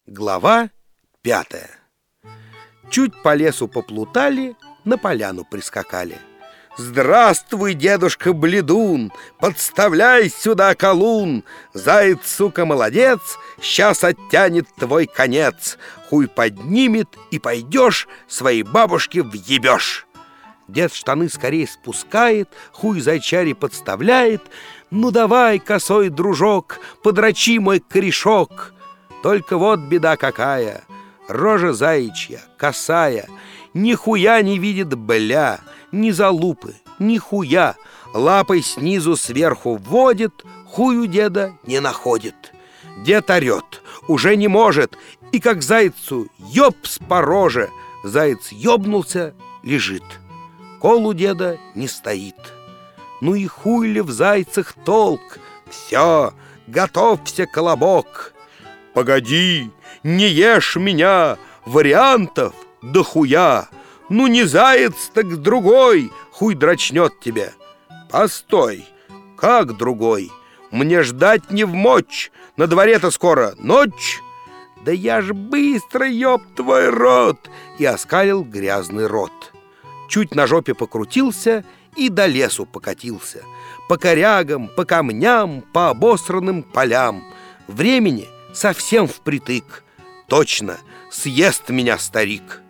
Глава 5. Чуть по лесу поплутали, на поляну прискакали. «Здравствуй, дедушка Бледун! Подставляй сюда колун! Заяц, сука, молодец! Сейчас оттянет твой конец! Хуй поднимет, и пойдешь, своей бабушке въебешь!» Дед штаны скорее спускает, хуй зайчаре подставляет. «Ну давай, косой дружок, подрачи мой корешок!» Только вот беда какая: рожа заячья, косая, нихуя не видит бля, ни залупы, нихуя. Лапой снизу сверху вводит, хую деда не находит. Дед орет, уже не может, и как зайцу ёбс по роже. Заяц ёбнулся, лежит. Кол у деда не стоит. Ну и хуй ли в зайцах толк? Все, готовься, колобок. «Погоди, не ешь меня, вариантов дохуя. Ну не заяц, так другой хуй дрочнет тебе». «Постой, как другой? Мне ждать не вмочь, на дворе-то скоро ночь». «Да я ж быстро, ёб твой рот!» И оскалил грязный рот. Чуть на жопе покрутился и до лесу покатился. По корягам, по камням, по обосранным полям. Времени совсем впритык. Точно, съест меня старик.